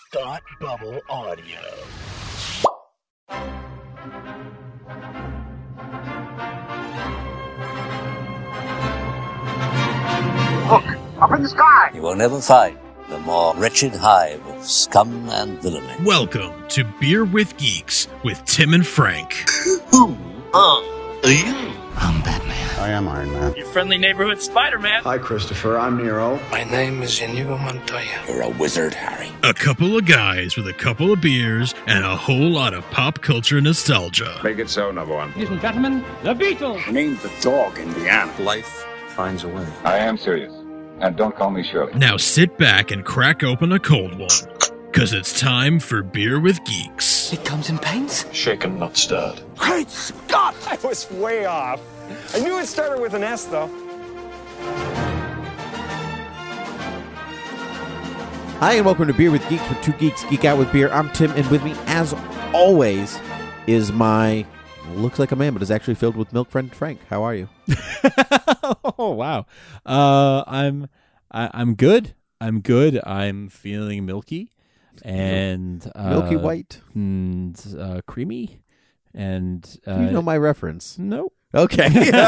Thought Bubble Audio. Look, up in the sky! You will never find the more wretched hive of scum and villainy. Welcome to Beer with Geeks with Tim and Frank. Who are you? I'm Batman. I am Iron Man. Your friendly neighborhood Spider-Man. Hi, Christopher. I'm Nero. My name is Inigo Montoya. You're a wizard, Harry. A couple of guys with a couple of beers and a whole lot of pop culture nostalgia. Make it so, number one. Ladies and gentlemen, the Beatles. Named the dog Indiana. Life finds a way. I am serious. And don't call me Shirley. Now sit back and crack open a cold one, because it's time for Beer with Geeks. It comes in paints? Shaken, not stirred. Great Scott! I was way off. I knew it started with an S, though. Hi, and welcome to Beer with Geeks, where two geeks geek out with beer. I'm Tim, and with me, as always, is my looks like a man, but is actually filled with milk friend Frank. How are you? Oh wow, I'm good. I'm good. I'm feeling milky and Milky white and creamy. And you know my reference? Nope. Okay.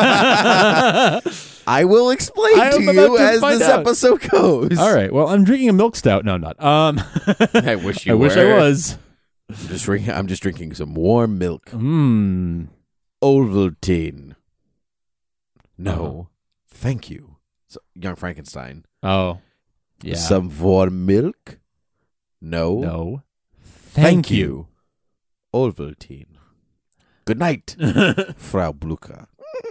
I will explain to you as this episode goes. All right. Well, I'm drinking a milk stout. No, I'm not. I wish you I were. wish I was. I'm just drinking some warm milk. Ovaltine. No. Thank you. So, Young Frankenstein. Oh. Yeah. Some warm milk? No. No. Thank you. Ovaltine. Good night, Frau Blucher.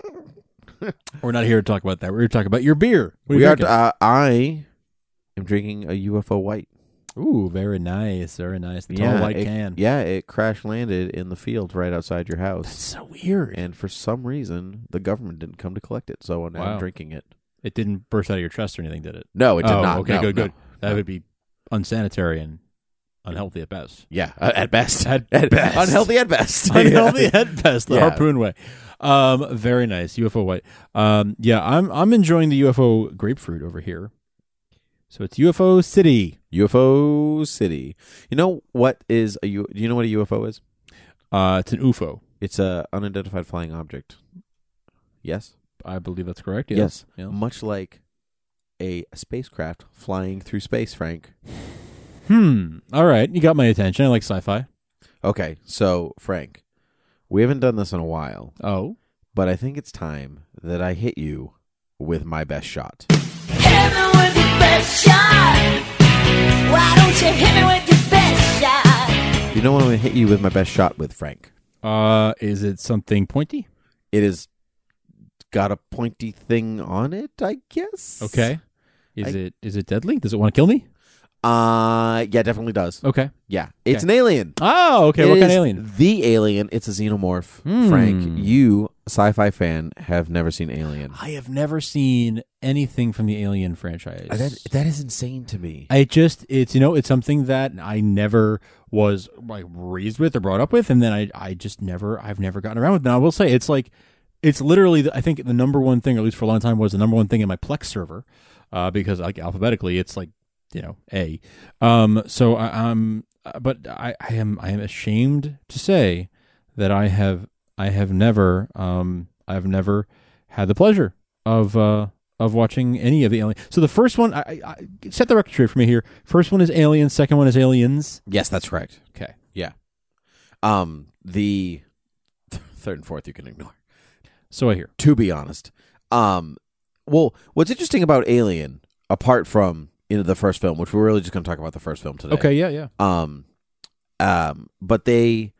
We're not here to talk about that. We're here to talk about your beer. We are. I am drinking a UFO White. Ooh, very nice. Very nice. The tall white can. Yeah, it crash landed in the field right outside your house. That's so weird. And for some reason, the government didn't come to collect it, so now I'm drinking it. It didn't burst out of your chest or anything, did it? No, it did not. Okay, no, good, no, good. That would be unsanitary and unhealthy at best. Yeah, at best. At best. Unhealthy at best. Unhealthy at best. The Yeah. harpoon way. Very nice. UFO White. Yeah, I'm enjoying the UFO grapefruit over here. So it's UFO City. UFO City. You know what is do you know what a UFO is? It's an UFO. It's a unidentified flying object. Yes? I believe that's correct. Yes. Yeah. Much like a spacecraft flying through space, Frank. All right. You got my attention. I like sci-fi. Okay, so Frank, we haven't done this in a while. Oh. But I think it's time that I hit you with my best shot. Hit me with your best shot. Why don't you hit me with your best shot? You know what I'm going to hit you with my best shot with, Frank? Is it something pointy? It is got a pointy thing on it, I guess. Okay. Is it deadly? Does it want to kill me? Yeah, definitely does. Okay. Yeah. It's an alien. Oh, okay. What kind of alien? The alien. It's a xenomorph. Frank, you, sci-fi fan, have never seen Alien. I have never seen anything from the Alien franchise. That is insane to me. It's something that I never was like raised with or brought up with, and then I've never gotten around with it. Now I will say it's literally I think the number one thing, at least for a long time, was the number one thing in my Plex server, because like alphabetically it's like, A. So but I am ashamed to say that I have never had the pleasure of watching any of the Alien. So the first one, I set the record straight for me here. First one is Alien. Second one is Aliens. Yes, that's correct. Okay. Yeah. The third and fourth you can ignore. So I hear. To be honest. Well, what's interesting about Alien, apart from the first film, which we're really just going to talk about the first film today. Okay, yeah. But they've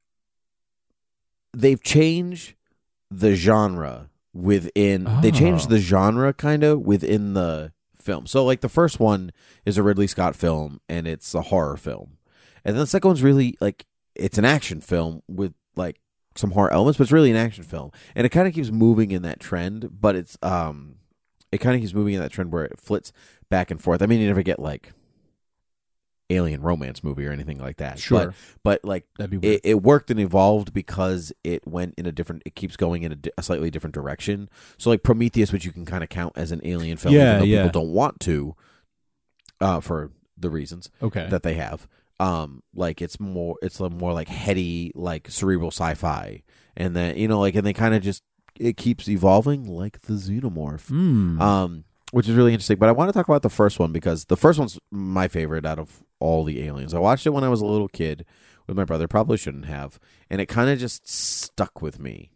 changed the genre within. They changed the genre kind of within the film. So, like the first one is a Ridley Scott film, and it's a horror film, and then the second one's really like it's an action film with like some horror elements, but it's really an action film, and it kind of keeps moving in that trend. But it kind of keeps moving in that trend where it flits back and forth. I mean, you never get like alien romance movie or anything like that. Sure. But like it worked and evolved because it keeps going in a slightly different direction. So like Prometheus, which you can kind of count as an alien film, even though people don't want to, for the reasons Okay. that they have. Like it's more like heady, like cerebral sci-fi, and then and they kind of just it keeps evolving like the xenomorph. Which is really interesting. But I want to talk about the first one because the first one's my favorite out of all the Aliens. I watched it when I was a little kid with my brother. Probably shouldn't have, and it kind of just stuck with me.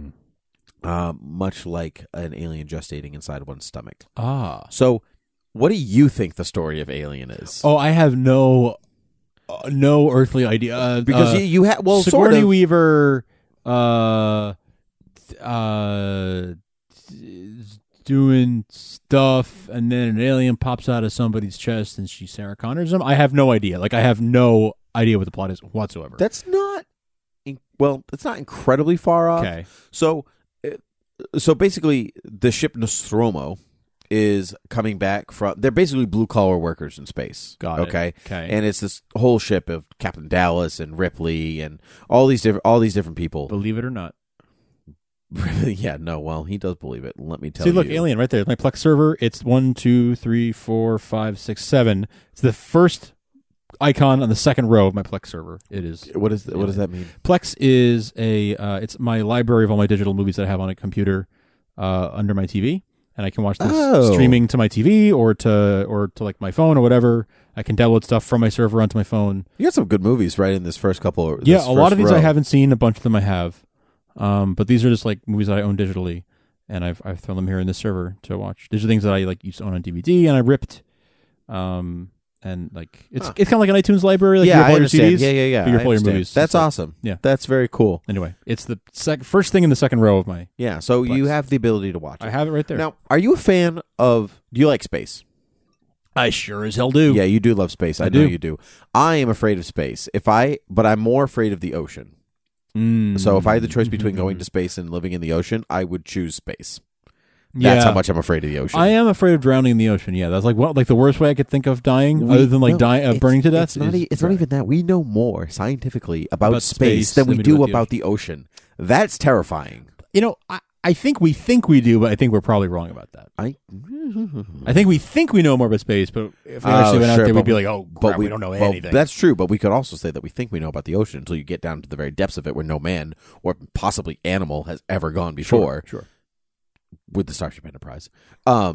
Much like an alien gestating inside one's stomach. So, what do you think the story of Alien is? Oh, I have no earthly idea. Because you have Sigourney sort of. Weaver, doing stuff, and then an alien pops out of somebody's chest, and she Sarah Connors him. I have no idea. Like, I have no idea what the plot is whatsoever. That's not. It's not incredibly far off. Okay. So basically, the ship Nostromo is coming back from. They're basically blue collar workers in space. Got it. Okay. Okay. And it's this whole ship of Captain Dallas and Ripley and all these different people. Believe it or not. Yeah. No. Well, he does believe it. Let me tell See, you. look, Alien right there. My Plex server. It's 1, 2, 3, 4, 5, 6, 7. It's the first icon on the second row of my Plex server. It is. What does that mean? Plex is it's my library of all my digital movies that I have on a computer under my TV, and I can watch this streaming to my TV or to like my phone or whatever. I can download stuff from my server onto my phone. You got some good movies right in this first couple. Yeah, a lot of these I haven't seen. A bunch of them I have, but these are just like movies that I own digitally, and I've thrown them here in this server to watch. These are things that I like used to own on DVD, and I ripped. And like it's kind of like an iTunes library. Like you have all your CDs. Yeah. But you have all your movies. That's awesome. Yeah, that's very cool. Anyway, it's the first thing in the second row of my. Yeah, so Plex. you have the ability to watch it. I have it right there. Now, are you a fan of? Do you like space? I sure as hell do. Yeah, you do love space. I know you do. I am afraid of space. But I'm more afraid of the ocean. So if I had the choice between going to space and living in the ocean, I would choose space. That's how much I'm afraid of the ocean. I am afraid of drowning in the ocean. Yeah, that's like the worst way I could think of dying, other than burning to death. It's not even that. We know more scientifically about space than we do about the ocean. That's terrifying. I think we do, but I think we're probably wrong about that. I think we think we know more about space, but if we actually went out there, we'd be like, oh, crap, we don't know anything. That's true, but we could also say that we think we know about the ocean until you get down to the very depths of it where no man or possibly animal has ever gone before. Sure. With the Starship Enterprise, as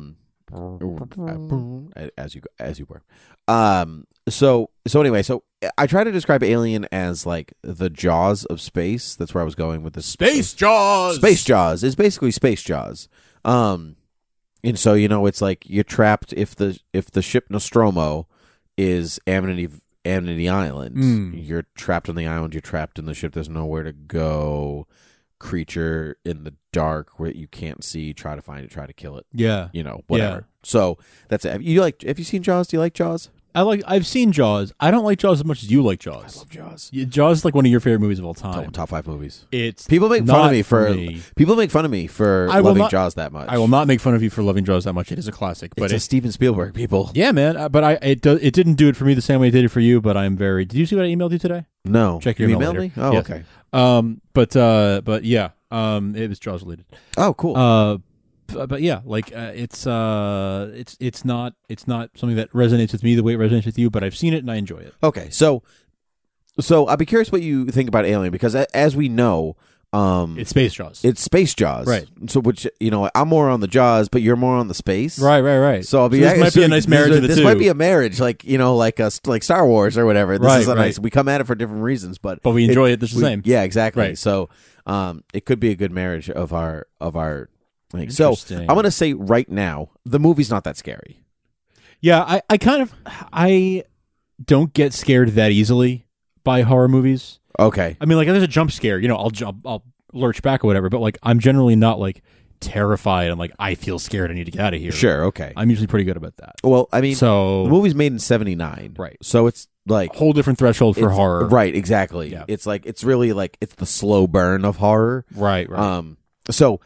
you were. So anyway, I try to describe Alien as like the Jaws of space. That's where I was going with this. Space Jaws. Space Jaws is basically Space Jaws. And so it's like you're trapped if the ship Nostromo is Amity Island. You're trapped on the island. You're trapped in the ship. There's nowhere to go. Creature in the dark where you can't see, try to find it, try to kill it. Yeah. Whatever. Yeah. So that's it. Have you seen Jaws? Do you like Jaws? I've seen Jaws. I don't like Jaws as much as you like Jaws. I love Jaws. Jaws is like one of your favorite movies of all time. Top 5 movies. People make fun of me for loving Jaws that much. I will not make fun of you for loving Jaws that much. It is a classic. But it's a Steven Spielberg, people. Yeah, man. But it didn't do it for me the same way it did it for you. But I'm very. Did you see what I emailed you today? No. Check your email later. Me? Oh, yes. Okay. But yeah. It was Jaws related. Oh, cool. But yeah, like it's not something that resonates with me the way it resonates with you. But I've seen it and I enjoy it. Okay, so I'd be curious what you think about Alien because as we know, it's Space Jaws. It's Space Jaws, right? So which I'm more on the Jaws, but you're more on the space, right. So I'll be. This might be a nice marriage of the two. This might be a marriage, like like Star Wars or whatever. This is a nice. We come at it for different reasons, but we enjoy it the same. Yeah, exactly. Right. So, it could be a good marriage of our. Like, so I'm going to say right now, the movie's not that scary. Yeah, I don't get scared that easily by horror movies. Okay. I mean, like, there's a jump scare, I'll lurch back or whatever, but like, I'm generally not like terrified and like, I feel scared, I need to get out of here. Sure, okay. I'm usually pretty good about that. Well, I mean, so the movie's made in 1979. Right. So it's like a whole different threshold for horror. Right, exactly. Yeah. It's like, it's really like, it's the slow burn of horror. Right. So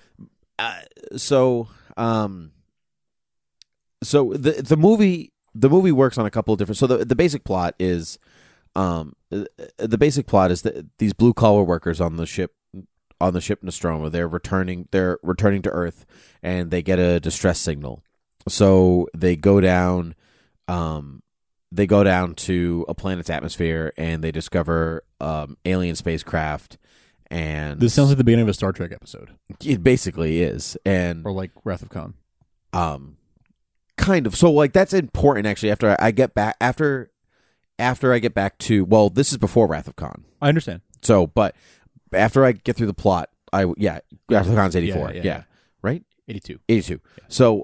the movie works on a couple of different. So the basic plot is, that these blue collar workers on the ship Nostromo, they're returning to Earth, and they get a distress signal. So they go down, they go down to a planet's atmosphere and they discover alien spacecraft. And this sounds like the beginning of a Star Trek episode. It basically is, or like Wrath of Khan. Kind of. So like that's important actually. After I get back to this is before Wrath of Khan. I understand. So, but after I get through the plot, Wrath of Khan's 84. Yeah. Right? 82. 82. Yeah.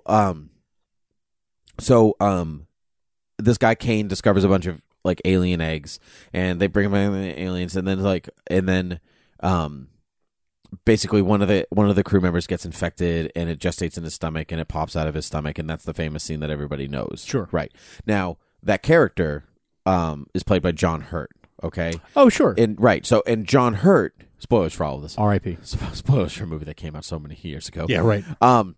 So this guy Kane discovers a bunch of like alien eggs, and they bring him in the aliens, and then basically one of the crew members gets infected, and it gestates in his stomach, and it pops out of his stomach, and that's the famous scene that everybody knows. Sure. Right. Now that character is played by John Hurt. Okay. Oh, sure. And John Hurt. Spoilers for all of this. R.I.P. Spoilers for a movie that came out so many years ago. Yeah. Right.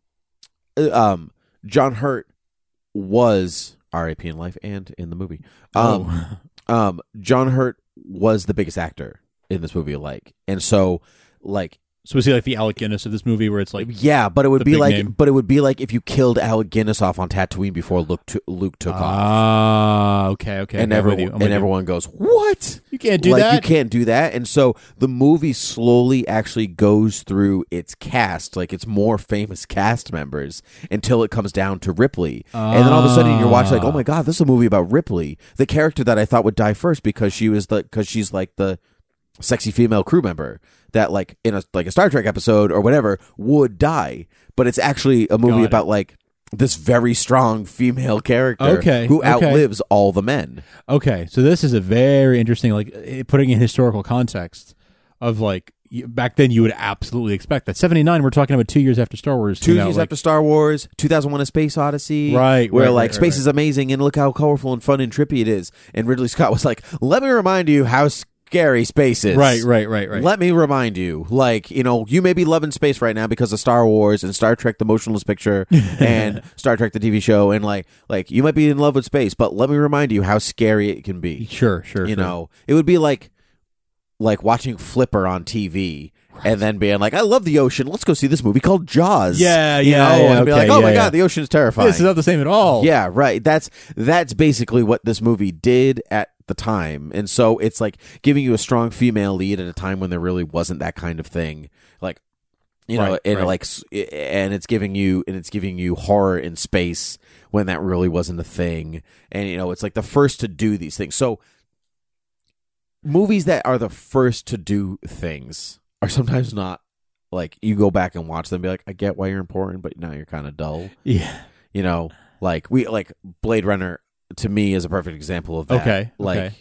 John Hurt was R.I.P. in life and in the movie. John Hurt was the biggest actor in this movie, and so is he like the Alec Guinness of this movie, where it's like but it would be like name? But it would be like if you killed Alec Guinness off on Tatooine before Luke took off. Okay. And everyone goes, "What? You can't do that. You can't do that." And so the movie slowly actually goes through its cast, like its more famous cast members, until it comes down to Ripley. And then all of a sudden you're watching like, "Oh my god, this is a movie about Ripley, the character that I thought would die first because she's like the sexy female crew member that like in a Star Trek episode or whatever would die, but it's actually a movie about like this very strong female character who outlives all the men." Okay, so this is a very interesting, like putting in historical context of like back then you would absolutely expect that. 79, we're talking about 2 years after Star Wars. 2 years after Star Wars, 2001: A Space Odyssey, right? Where space is amazing and look how colorful and fun and trippy it is. And Ridley Scott was like, "Let me remind you how scary space is." Right. Let me remind you, you may be loving space right now because of Star Wars and Star Trek the Motionless Picture and Star Trek the TV show, and like you might be in love with space, but let me remind you how scary it can be. Sure. You know, it would be like watching Flipper on TV. Right. And then being like, "I love the ocean. Let's go see this movie called Jaws." Yeah. And be like, "Oh my god, the ocean is terrifying." This is not the same at all. Yeah, right. That's basically what this movie did at the time, and so it's like giving you a strong female lead at a time when there really wasn't that kind of thing, and it's giving you horror in space when that really wasn't a thing, and it's like the first to do these things. So movies that are the first to do things are sometimes not like you go back and watch them and be like, "I get why you're important, but now you're kind of dull." Yeah, Blade Runner to me is a perfect example of that.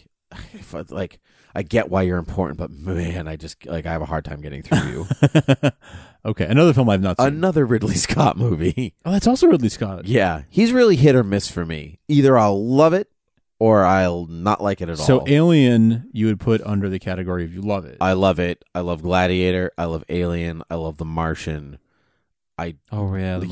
Okay. I get why you're important, but man, I just I have a hard time getting through you. Okay, another film I've not seen. Another Ridley Scott movie. Oh, that's also Ridley Scott. Yeah, he's really hit or miss for me. Either I'll love it or I'll not like it at all. So Alien, you would put under the category of you love it. I love it. I love Gladiator. I love Alien. I love The Martian. I don't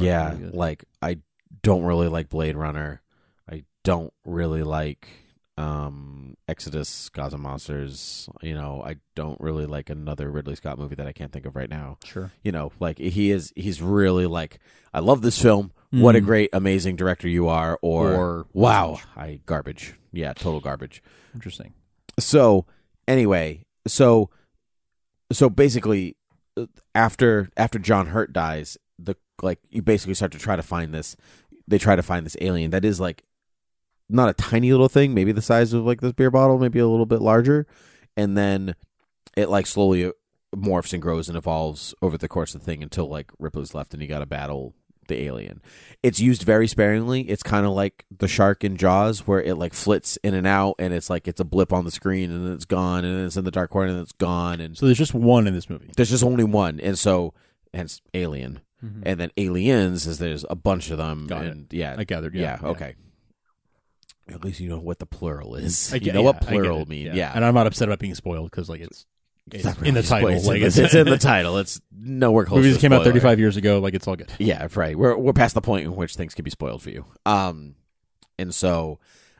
really like Blade Runner. I don't really like Exodus, Gods and Monsters. I don't really like another Ridley Scott movie that I can't think of right now. Sure. He's really like, I love this film. What a great, amazing director you are. Or wow, garbage. Yeah, total garbage. Interesting. So anyway, so basically, after John Hurt dies, you basically start to try to find this. They try to find this alien that is like not a tiny little thing, maybe the size of like this beer bottle, maybe a little bit larger, and then it slowly morphs and grows and evolves over the course of the thing until Ripley's left and you got to battle the alien. It's used very sparingly. It's kind of like the shark in Jaws, where it flits in and out, and it's a blip on the screen, and then it's gone, and then it's in the dark corner, and then it's gone. And so there's just one in this movie. There's just only one, and so hence Alien, and then Aliens is there's a bunch of them. Got and it. Yeah, I gathered. Yeah. Okay. At least you know what the plural is. You know what plural means. Yeah, and I'm not upset about being spoiled because it's in the title. It's in the title. It's nowhere close. Movies to came out 35 years ago. It's all good. Yeah, right. We're past the point in which things can be spoiled for you. And so,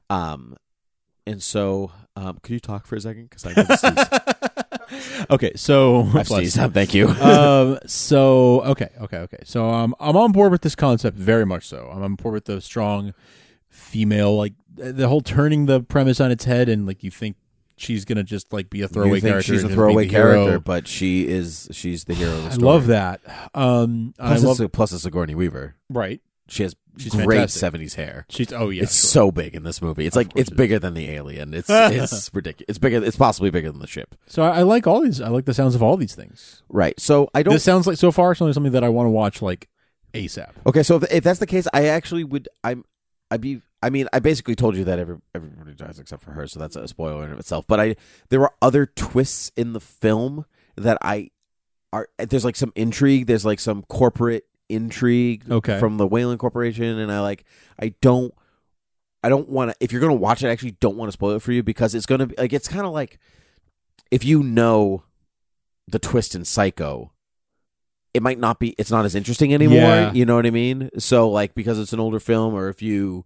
could you talk for a second? Because I know this is... Okay, so thank you. Okay. So I'm on board with this concept very much. So I'm on board with the strong female, like the whole turning the premise on its head, and like you think she's gonna just like be a throwaway character. She's a and just throwaway be the hero. character, but she's the hero of the I story. love that. Plus it's Sigourney Weaver. Right. She's She's great fantastic. 70s hair. It's it's so big in this movie. It's like it's bigger than the alien. It's ridiculous. It's bigger. It's possibly bigger than the ship. So I like all these. I like the sounds of all these things. Right. So I don't. This sounds like so far something that I want to watch like ASAP. Okay. So if that's the case, I actually would. I basically told you that everybody dies except for her, so that's a spoiler in of itself. But there are other twists in the film that there's like some intrigue. There's like some corporate intrigue from the Wayland Corporation, and I don't want to. If you're going to watch it, I actually don't want to spoil it for you because it's going to be like it's kind of like if you know the twist in Psycho, it might not be. It's not as interesting anymore. Yeah. You know what I mean? So like because it's an older film, or if you,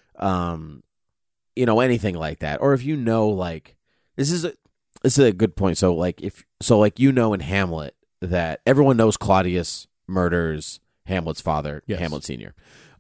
anything like that, or if you know like this is a good point. So like in Hamlet that everyone knows Claudius murders Hamlet's father, yes. Hamlet Sr.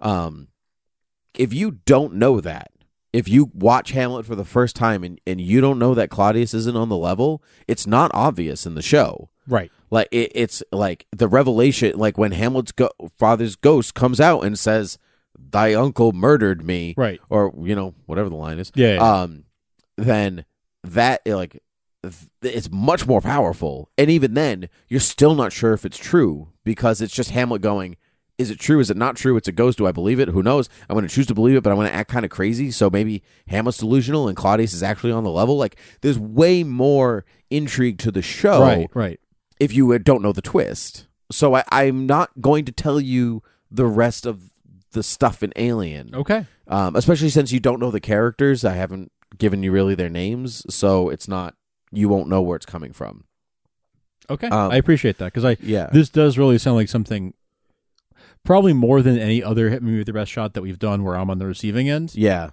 If you don't know that, if you watch Hamlet for the first time and you don't know that Claudius isn't on the level, it's not obvious in the show. Right. Like it's like the revelation, like when Hamlet's father's ghost comes out and says, "Thy uncle murdered me," right? Or whatever the line is. Yeah. Then that it's much more powerful, and even then, you're still not sure if it's true because it's just Hamlet going, "Is it true? Is it not true? It's a ghost. Do I believe it? Who knows? I'm going to choose to believe it, but I'm going to act kind of crazy. So maybe Hamlet's delusional and Claudius is actually on the level." Like, there's way more intrigue to the show, right? If you don't know the twist. So I'm not going to tell you the rest of the stuff in Alien, okay? Especially since you don't know the characters. I haven't given you really their names, so it's not. You won't know where it's coming from. Okay, I appreciate that because yeah, this does really sound like something. Probably more than any other Hit Me With Your Best Shot that we've done where I'm on the receiving end. Yeah.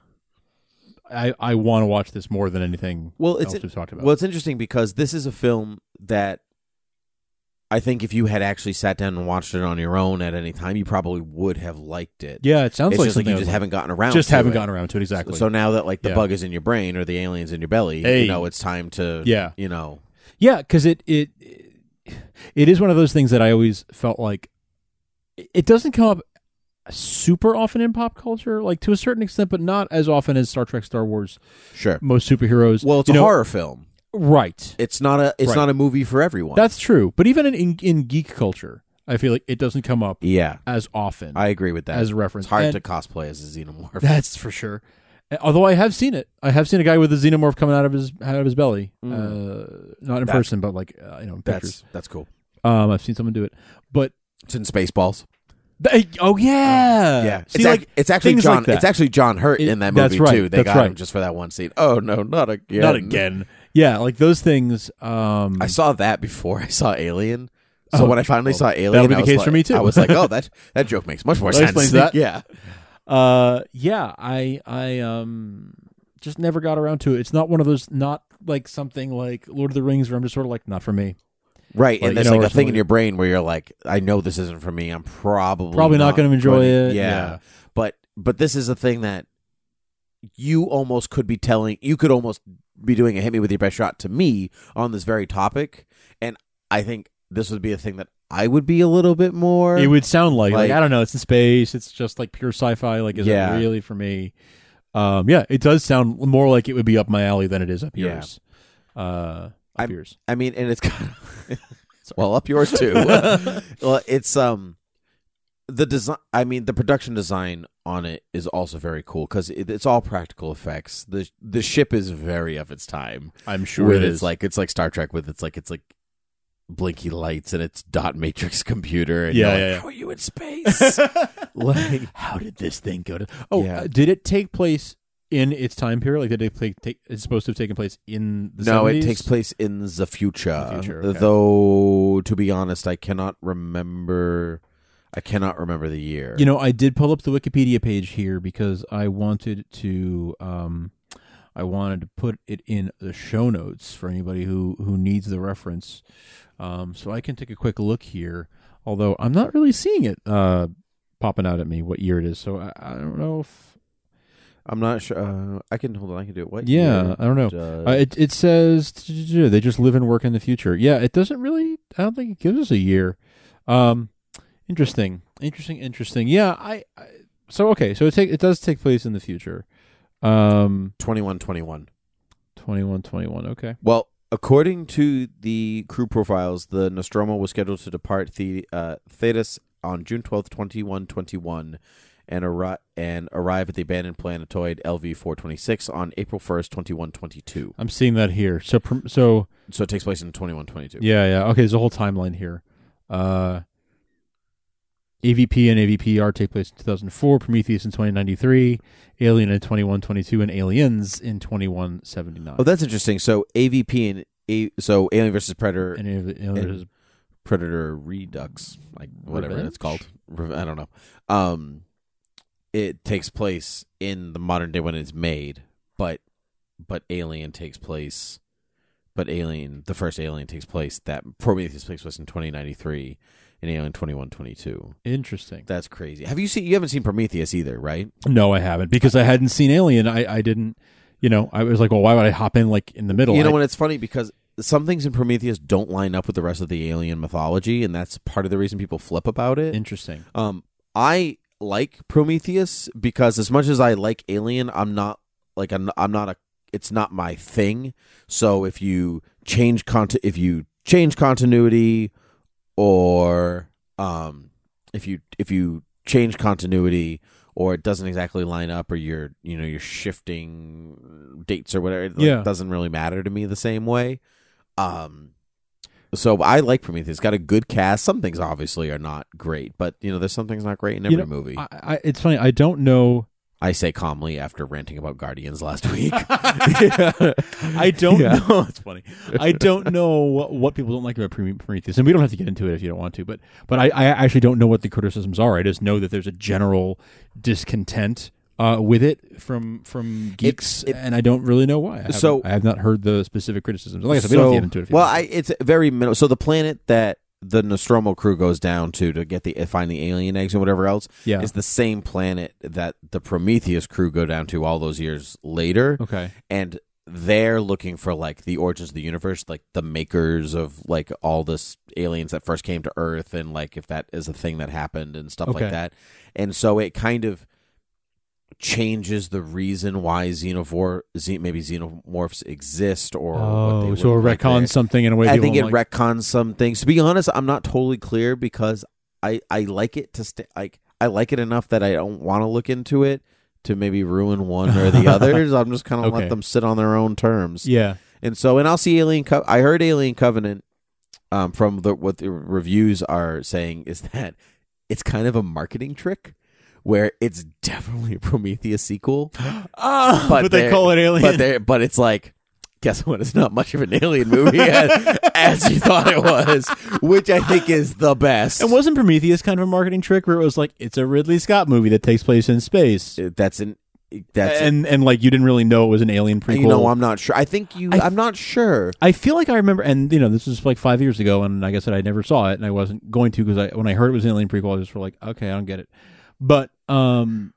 I want to watch this more than anything else we've talked about. Well, it's interesting because this is a film that I think if you had actually sat down and watched it on your own at any time, you probably would have liked it. Yeah, it sounds it's like just like you something just haven't gotten around just to haven't it. gotten around to it, exactly. So now that like the bug is in your brain or the alien's in your belly, it's time to, Yeah, because it is one of those things that I always felt like it doesn't come up super often in pop culture, like to a certain extent, but not as often as Star Trek, Star Wars. Sure, most superheroes. Well, it's a horror film, right? It's not a movie for everyone. That's true, but even in geek culture, I feel like it doesn't come up as often. I agree with that as a reference. It's hard to cosplay as a xenomorph. That's for sure. Although I have seen it. I have seen a guy with a xenomorph coming out of his belly. Not in person, but like in pictures. That's cool. I've seen someone do it, but it's in Spaceballs. Oh yeah, yeah. See, it's actually John. Like it's actually John Hurt in that movie too. They got him just for that one scene. Oh no, not again! Not again. Yeah, like those things. I saw that before I saw Alien. So when I finally saw Alien, that'll be the case for me too. I was like, oh, that joke makes much more sense. Explains that. Yeah. I just never got around to it. It's not one of those, not like something like Lord of the Rings where I'm just sort of like, not for me. Right, and there's like a thing in your brain where you're like, I know this isn't for me. I'm probably not going to enjoy it. Yeah. But this is a thing that you almost could be telling. You could almost be doing a Hit Me With Your Best Shot to me on this very topic, and I think this would be a thing that I would be a little bit more. It would sound like I don't know. It's in space. It's just like pure sci-fi. Like, is it really for me? It does sound more like it would be up my alley than it is up yours. Up yours. I mean, and it's kind of well up yours too. Well, it's the design. I mean, the production design on it is also very cool because it's all practical effects. The ship is very of its time. I'm sure it is. It's like Star Trek with it's like blinky lights and it's dot matrix computer. And how are you in space? Like, how did this thing go to? Did it take place in its time period? Like, did it it's supposed to have taken place in the 70s? No, it takes place in the future. Okay. Though, to be honest, I cannot remember the year. I did pull up the Wikipedia page here because I wanted to put it in the show notes for anybody who needs the reference. So I can take a quick look here, although I'm not really seeing it popping out at me what year it is. So I don't know if I'm not sure. I can hold on. I can do it. What? Yeah, year I don't know. does- It says they just live and work in the future. Yeah, it doesn't really. I don't think it gives us a year. Interesting. Yeah, so okay, so it does take place in the future. 2121. 2121. Okay. Well, according to the crew profiles, the Nostromo was scheduled to depart Thetis on June 12th, 2121, and arrive at the abandoned planetoid LV-426 on April 1st, 2122. I'm seeing that here. So it takes place in 2122. Yeah. Okay, there's a whole timeline here. AVP and AVPR take place in 2004, Prometheus in 2093, Alien in 2122, and Aliens in 2179. Oh, that's interesting. So AVP so Alien versus Predator and Alien versus Predator Redux, like whatever Revenge? it's called. I don't know. It takes place in the modern day when it's made, but Alien takes place. But the first Alien takes place. That Prometheus takes place in 2093, and Alien 2122. Interesting. That's crazy. You haven't seen Prometheus either, right? No, I haven't, because I hadn't seen Alien. I didn't. I was like, well, why would I hop in like in the middle? You know, when it's funny because some things in Prometheus don't line up with the rest of the Alien mythology, and that's part of the reason people flip about it. Interesting. I like Prometheus because as much as I like Alien, it's not my thing. So if you change continuity, or if you change continuity, or it doesn't exactly line up, or you're shifting dates or whatever, it doesn't really matter to me the same way. So I like Prometheus. It's got a good cast. Some things obviously are not great, but there's some things not great in every movie. It's funny. I don't know. I say calmly after ranting about Guardians last week. I don't know. It's funny. I don't know what people don't like about Prometheus, and we don't have to get into it if you don't want to. But I actually don't know what the criticisms are. I just know that there's a general discontent with it from geeks, and I don't really know why. I have not heard the specific criticisms. Like I said, we don't have to get into it. If you want. It's very minimal. So the planet that the Nostromo crew goes down to find the alien eggs and whatever else is the same planet that the Prometheus crew go down to all those years later. Okay. And they're looking for like the origins of the universe, like the makers of like all this aliens that first came to Earth, and like if that is a thing that happened and stuff like that. And so it kind of changes the reason why xenomorphs exist, or what they so it retcons something in a way. I think it retcons some things. To be honest, I'm not totally clear because I like it to I like it enough that I don't want to look into it to maybe ruin one or the others. I'm just kind of let them sit on their own terms. Yeah, and I'll see Alien. I heard Alien Covenant from what the reviews are saying is that it's kind of a marketing trick, where it's definitely a Prometheus sequel, but they call it Alien. But it's like, guess what? It's not much of an Alien movie as you thought it was, which I think is the best. And wasn't Prometheus kind of a marketing trick where it was like, it's a Ridley Scott movie that takes place in space? And like you didn't really know it was an Alien prequel. I'm not sure. I'm not sure. I feel like I remember, and this was like 5 years ago, and like I said, I never saw it, and I wasn't going to because when I heard it was an Alien prequel, I was just like, okay, I don't get it. But I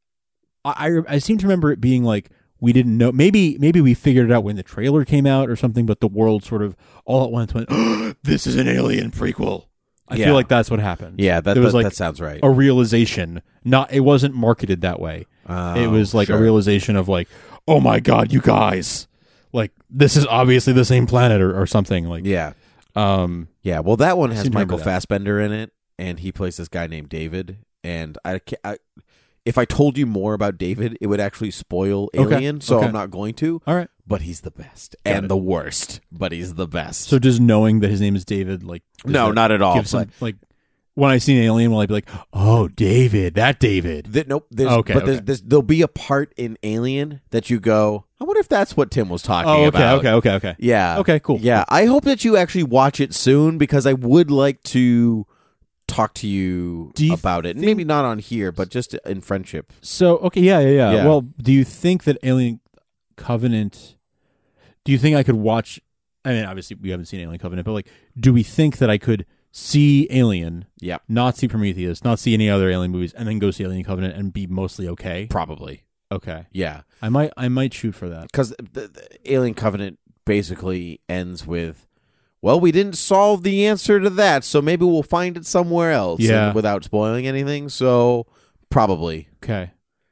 seem to remember it being like we didn't know. Maybe we figured it out when the trailer came out or something. But the world sort of all at once went, oh, "This is an Alien prequel." I feel like that's what happened. Yeah, that sounds right. A realization. It wasn't marketed that way. It was like a realization of like, "Oh my God, you guys! Like this is obviously the same planet or something." Like yeah. Well, that one has Michael that. Fassbender in it, and he plays this guy named David. And if I told you more about David, it would actually spoil Alien, so I'm not going to. All right. But he's the best. And the worst, but he's the best. So just knowing that his name is David, like... No, not at all. Like, when I see an Alien, will I be like, oh, David, that David? Nope. There'll be a part in Alien that you go, I wonder if that's what Tim was talking about. Okay. Yeah. Okay, cool. Yeah, I hope that you actually watch it soon, because I would like to talk to you about it. Maybe not on here, but just in friendship. So, okay, yeah. Well, do you think that Alien Covenant... Do you think I could watch... I mean, obviously, we haven't seen Alien Covenant, but like, do we think that I could see Alien, not see Prometheus, not see any other Alien movies, and then go see Alien Covenant and be mostly okay? Probably. Okay. Yeah, I might shoot for that. because the Alien Covenant basically ends with, well, we didn't solve the answer to that, so maybe we'll find it somewhere else. Yeah. And without spoiling anything. So probably Okay.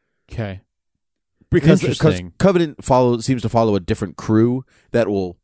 because Interesting. Covenant seems to follow a different crew that will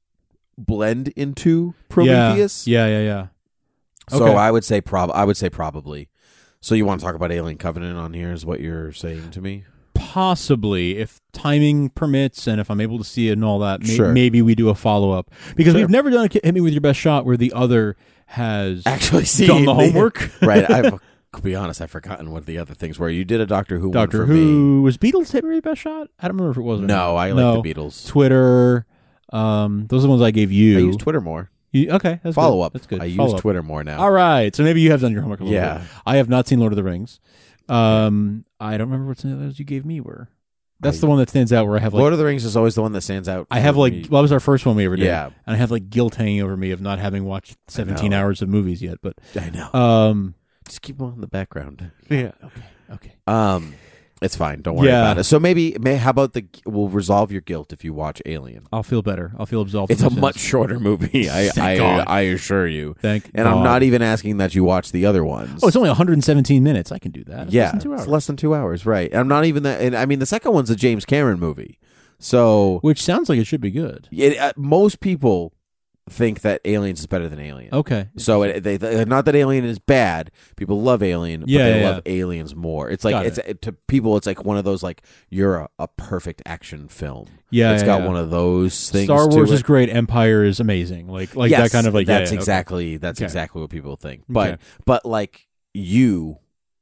blend into Prometheus. Yeah. So Okay. I would say probably. So you want to talk about Alien Covenant on here? Is what you're saying to me? Possibly, if timing permits and if I'm able to see it and all that, Sure. maybe we do a follow-up. Because Sure. we've never done a Hit Me With Your Best Shot where the other has Actually, done the homework. Right. To be honest, I've forgotten what the other things were. You did a Doctor Who Doctor one for me. Who. Was Beatles Hit Me With Your Best Shot? I don't remember if it was or No, not. I like the Beatles. Twitter. Those are the ones I gave you. I use Twitter more. Okay, that's Follow good. up. That's good. I use Follow up. Twitter more now. All right, so maybe you have done your homework a little Yeah. bit. I have not seen Lord of the Rings. I don't remember what some of those you gave me were. That's the one that stands out where I have like Lord of the Rings is always the one that stands out. I have for like me. well, that was our first one we ever did. Yeah. And I have like guilt hanging over me of not having watched 17 know. hours of movies yet. But I know. Just keep them on the background. Yeah. Okay. It's fine. Don't worry Yeah. about it. So how about we'll resolve your guilt if you watch Alien. I'll feel better. I'll feel absolved. It's in a my much sins. shorter movie. Thank God. I assure you. Thank And I'm God. not even asking that you watch the other ones. Oh, it's only 117 minutes. I can do that. It's yeah, less than 2 hours. it's less than 2 hours, right? I'm not even that. And I mean, the second one's a James Cameron movie, so Which sounds like it should be good. most people think that Aliens is better than Alien. Okay. So they not that Alien is bad. People love Alien, but they love Aliens more. It's like Got to people, it's like one of those like you're a perfect action film. Yeah, it's yeah, got yeah. one of those things. Star to Wars it. is great. Empire is amazing. Like Yes, that kind of like that's yeah, exactly okay. that's Okay. exactly what people think. But Okay. but like you're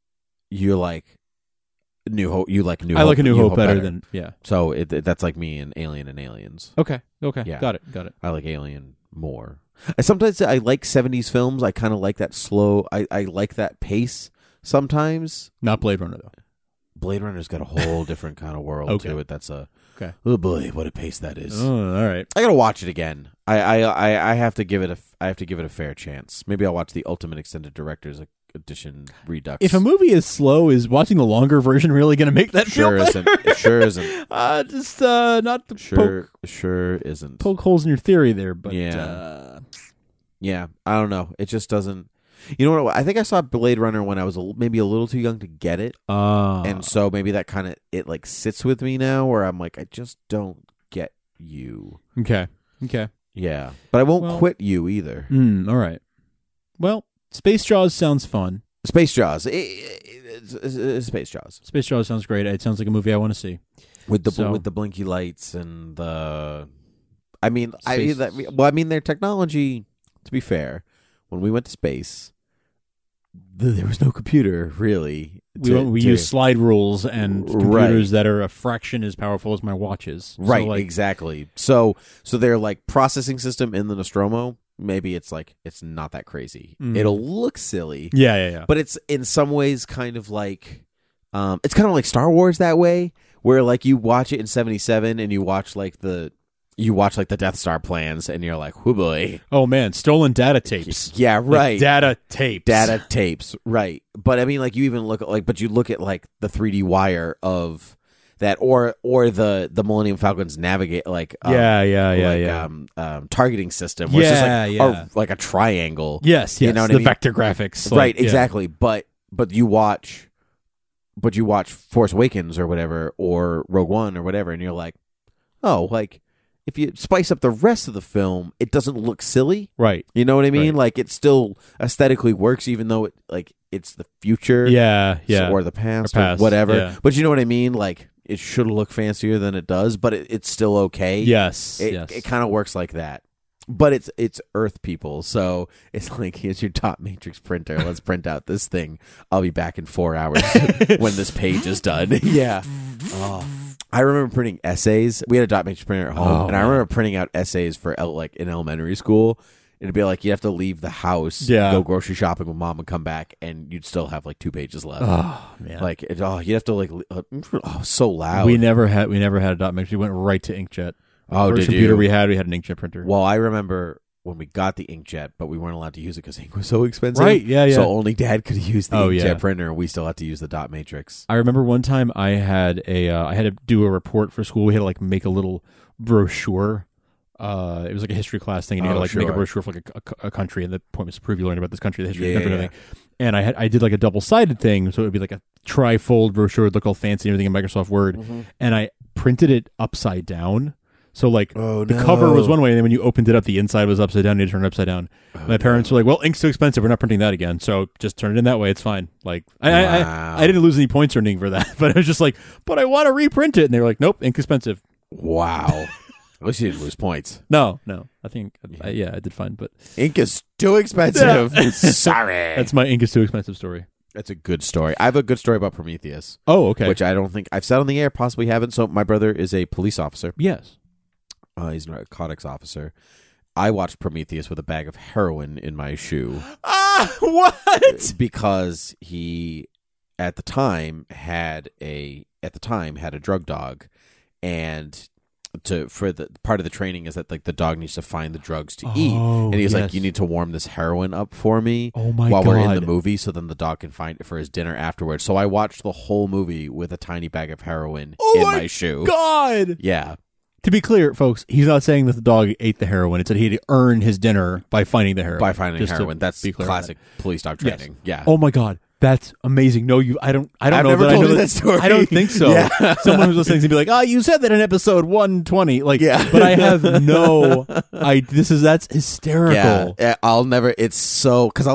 like New Hope. You like New I Hope. like a New Hope better than yeah. So that's like me and Alien and Aliens. Okay. Yeah. Got it. I like Alien more. Sometimes I like 70s films. I kind of like that slow. I like that pace sometimes. Not Blade Runner though. Blade Runner's got a whole different kind of world to it. That's okay. Oh boy, what a pace that is. Oh, all right. I gotta watch it again. I have to give it a fair chance. Maybe I'll watch the Ultimate Extended Director's Edition Redux. If a movie is slow, is watching the longer version really going to make that sure feel better? isn't. It sure isn't. Just not to Sure isn't. poke holes in your theory there, but Yeah, I don't know. It just doesn't. You know what? I think I saw Blade Runner when I was maybe a little too young to get it, and so maybe that kind of it like sits with me now, where I'm like, I just don't get you. Okay. Yeah, but I won't quit you either. All right. Well, Space Jaws sounds fun. Space Jaws. Space Jaws. Space Jaws sounds great. It sounds like a movie I want to see. With the blinky lights and the, I mean, their technology. To be fair, when we went to space, there was no computer really. We use slide rules and computers that are a fraction as powerful as my watches. Right, so exactly. So their like processing system in the Nostromo, maybe it's not that crazy. It'll look silly. Yeah. But it's in some ways kind of like, it's kind of like Star Wars that way, where like you watch it in '77 and you watch like the Death Star plans and you're like, oh boy. Oh man, stolen data tapes. Yeah, right. Like data tapes. Right. But I mean, like you even look at you look at like the 3D wire of that, or the Millennium Falcon's navigate targeting system, where it's just like a triangle. Yes. You know what I mean? Vector graphics. Right. Exactly. But you watch Force Awakens or whatever, or Rogue One or whatever, and you're like, oh, like. If you spice up the rest of the film, it doesn't look silly. Right. You know what I mean? Right. Like it still aesthetically works, even though it's the future. Yeah. Or the past or whatever. Yeah. But you know what I mean? Like it should look fancier than it does, but it's still okay. Yes. It kind of works like that. But it's Earth people, so it's like, here's your dot matrix printer. Let's print out this thing. I'll be back in 4 hours when this page is done. Yeah. Oh. I remember printing essays. We had a dot matrix printer at home, and I remember printing out essays for like in elementary school. It'd be like you have to leave the house, go grocery shopping with mom, and come back, and you'd still have like 2 pages left. Oh man! Like you'd have to like so loud. We never had a dot matrix. We went right to inkjet. Oh, First did computer you? we had an inkjet printer. Well, I remember when we got the inkjet, but we weren't allowed to use it because ink was so expensive. Right, yeah. So only Dad could use the Oh, inkjet yeah. printer, and we still had to use the dot matrix. I remember one time I had I had to do a report for school. We had to like make a little brochure. It was like a history class thing, and you had to like make a brochure for like a country. And the point was to prove you learned about this country, the history of the country, and everything. And I did like a double-sided thing, so it would be like a tri-fold brochure, it'd look all fancy and everything in Microsoft Word. And I printed it upside down. So like the cover was one way, and then when you opened it up, the inside was upside down. And you had to turn it upside down. My parents were like, "Well, ink's too expensive. We're not printing that again. So just turn it in that way. It's fine." Like I didn't lose any points or anything for that, but I was just like, "But I want to reprint it," and they were like, "Nope, ink expensive." Wow. At least you didn't lose points. No. I think I did fine, but Ink is too expensive. Sorry. That's my ink is too expensive story. That's a good story. I have a good story about Prometheus. Oh, okay. Which I don't think I've said on the air, possibly haven't. So my brother is a police officer. Yes. He's a narcotics officer. I watched Prometheus with a bag of heroin in my shoe. What? Because he, at the time, had a drug dog, and for the part of the training is that like the dog needs to find the drugs to eat, and he's like, "You need to warm this heroin up for me while we're in the movie, so then the dog can find it for his dinner afterwards." So I watched the whole movie with a tiny bag of heroin in my shoe. God. Yeah. To be clear, folks, he's not saying that the dog ate the heroin. It's that he had to earn his dinner by finding the heroin. By finding heroin. That's classic police dog training. Yes. Yeah. Oh my God. That's amazing. No, I don't I've know never that told I know you that story. I don't think so. Yeah. Someone who's listening to be like, "Oh, you said that in episode 120." Like, yeah. But I have that's hysterical. Yeah. I'll never. It's so because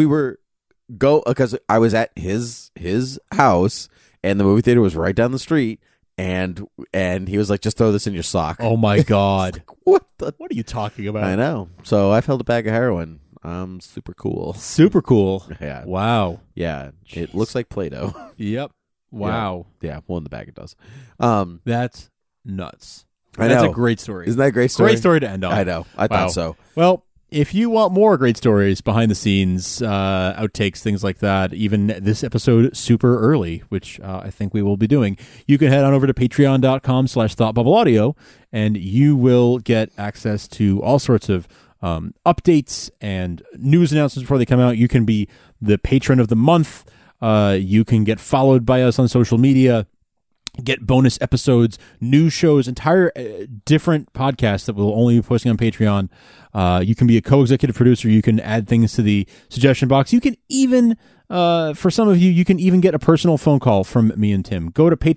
I was at his house, and the movie theater was right down the street, and he was like, "Just throw this in your sock." Oh my God. What are you talking about? I know. So I've held a bag of heroin. Super cool. Super cool. Yeah. Wow. Yeah. Jeez. It looks like Play-Doh. Yep. Wow. Yeah. Well, in the bag it does. That's nuts. I That's know. a great story. Isn't that a great story? Great story to end on. I know. I thought so. Well, if you want more great stories, behind the scenes, outtakes, things like that, even this episode super early, which I think we will be doing, you can head on over to patreon.com/thoughtbubbleaudio, and you will get access to all sorts of updates and news announcements before they come out. You can be the patron of the month. You can get followed by us on social media, get bonus episodes, new shows, entire different podcasts that we'll only be posting on Patreon. You can be a co-executive producer. You can add things to the suggestion box. You can even, for some of you, you can even get a personal phone call from me and Tim. Go to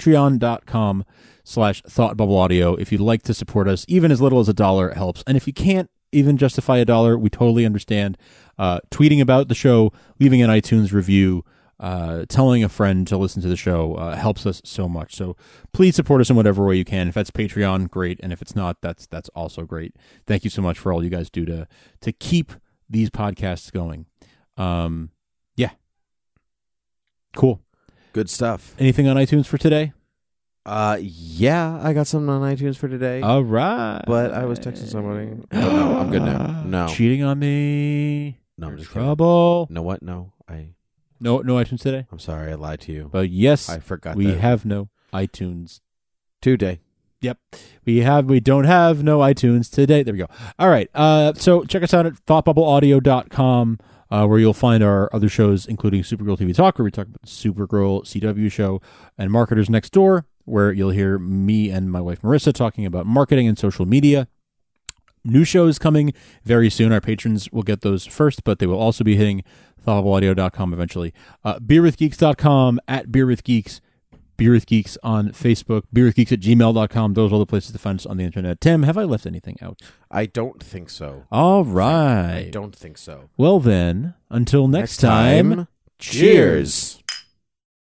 patreon.com/thoughtbubbleaudio if you'd like to support us. Even as little as $1 helps. And if you can't even justify $1, we totally understand. Tweeting about the show, leaving an iTunes review, telling a friend to listen to the show helps us so much. So please support us in whatever way you can. If that's Patreon, great. And if it's not, that's also great. Thank you so much for all you guys do to keep these podcasts going. Yeah. Cool. Good stuff. Anything on iTunes for today? Yeah, I got something on iTunes for today. All right. But I was texting somebody. Oh, no, I'm good now. No. Cheating on me. No, I'm just trouble. Kidding. No, what? No. No iTunes today? I'm sorry, I lied to you. But yes, I forgot we that. have no iTunes today. Yep. We don't have no iTunes today. There we go. All right. So check us out at thoughtbubbleaudio.com, where you'll find our other shows, including Supergirl TV Talk, where we talk about the Supergirl CW show, and Marketers Next Door, where you'll hear me and my wife Marissa talking about marketing and social media. New shows coming very soon. Our patrons will get those first, but they will also be hitting thoughtbubbleaudio.com eventually. Beerwithgeeks.com, at beerwithgeeks, beerwithgeeks on Facebook, beerwithgeeks@gmail.com. Those are all the places to find us on the internet. Tim, have I left anything out? I don't think so. All right. I don't think so. Well then, until next time, cheers.